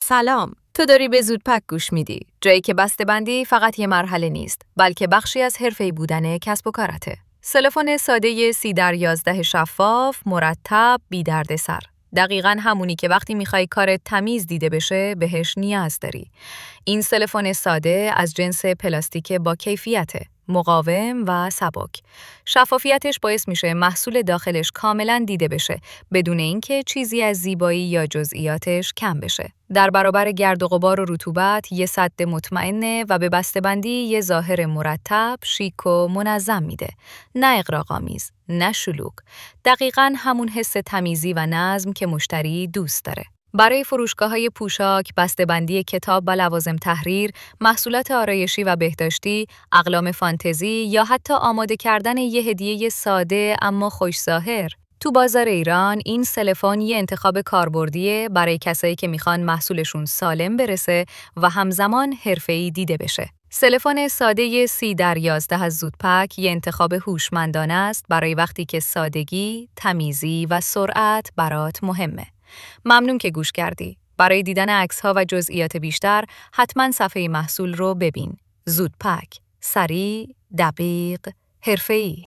سلام، تو داری به زودپک گوش میدی. جایی که بسته‌بندی فقط یه مرحله نیست، بلکه بخشی از حرفه‌ای بودن کسب و کارته. تلفن ساده 30x11 شفاف، مرتب، بی دردسر. دقیقاً همونی که وقتی میخوای کارت تمیز دیده بشه، بهش نیاز داری. این تلفن ساده از جنس پلاستیک با کیفیته، مقاوم و سبک. شفافیتش باعث میشه محصول داخلش کاملاً دیده بشه، بدون اینکه چیزی از زیبایی یا جزئیاتش کم بشه. در برابر گرد و غبار و رطوبت یه سد مطمئنه و به بسته‌بندی یه ظاهر مرتب، شیک و منظم میده. نه اغراق‌آمیز، نه شلوغ. دقیقاً همون حس تمیزی و نظم که مشتری دوست داره. برای فروشگاه‌های پوشاک، بسته‌بندی کتاب و لوازم تحریر، محصولات آرایشی و بهداشتی، اقلام فانتزی یا حتی آماده کردن یه هدیه ساده اما خوش‌ظاهر. تو بازار ایران این تلفن یه انتخاب کاربردیه برای کسایی که میخوان محصولشون سالم برسه و همزمان حرفه‌ای دیده بشه. تلفن ساده 30x11 از زودپک یه انتخاب هوشمندانه است برای وقتی که سادگی، تمیزی و سرعت برات مهمه. ممنون که گوش کردی. برای دیدن عکس‌ها و جزئیات بیشتر حتما صفحه محصول رو ببین. زودپک، سریع، دقیق، حرفه‌ای.